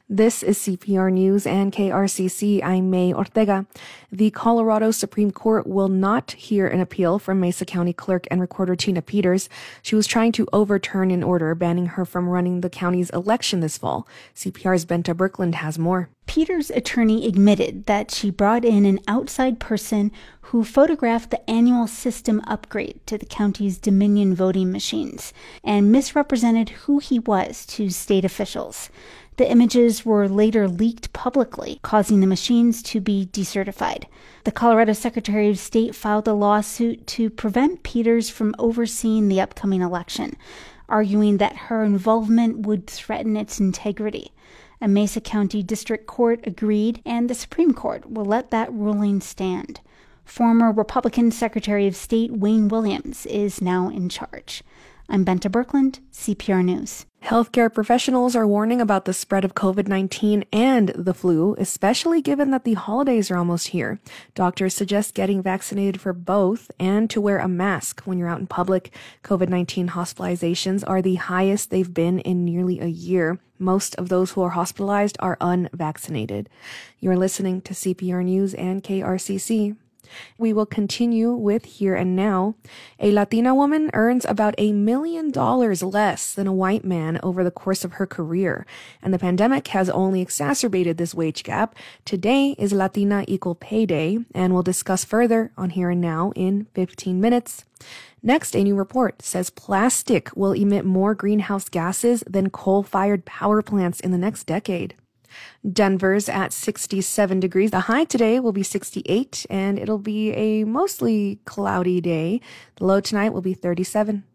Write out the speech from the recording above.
This is CPR News and KRCC. I'm May Ortega. The Colorado Supreme Court will not hear an appeal from Mesa County Clerk and Recorder Tina Peters. She was trying to overturn an order banning her from running the county's election this fall. CPR's Benta Birkeland has more. Peters' attorney admitted that she brought in an outside person who photographed the annual system upgrade to the county's Dominion voting machines and misrepresented who he was to state officials. The images were later leaked publicly, causing the machines to be decertified. The Colorado Secretary of State filed a lawsuit to prevent Peters from overseeing the upcoming election, arguing that her involvement would threaten its integrity. A Mesa County District Court agreed, and the Supreme Court will let that ruling stand. Former Republican Secretary of State Wayne Williams is now in charge. I'm Benta Birkeland, CPR News. Healthcare professionals are warning about the spread of COVID-19 and the flu, especially given that the holidays are almost here. Doctors suggest getting vaccinated for both and to wear a mask when you're out in public. COVID-19 hospitalizations are the highest they've been in nearly a year. Most of those who are hospitalized are unvaccinated. You're listening to CPR News and KRCC. We will continue with Here and Now. A Latina woman earns about $1 million less than a white man over the course of her career, and the pandemic has only exacerbated this wage gap. Today is Latina Equal Pay Day, and we'll discuss further on Here and Now in 15 minutes. Next, a new report says plastic will emit more greenhouse gases than coal-fired power plants in the next decade. Denver's at 67 degrees. The high today will be 68, and it'll be a mostly cloudy day. The low tonight will be 37.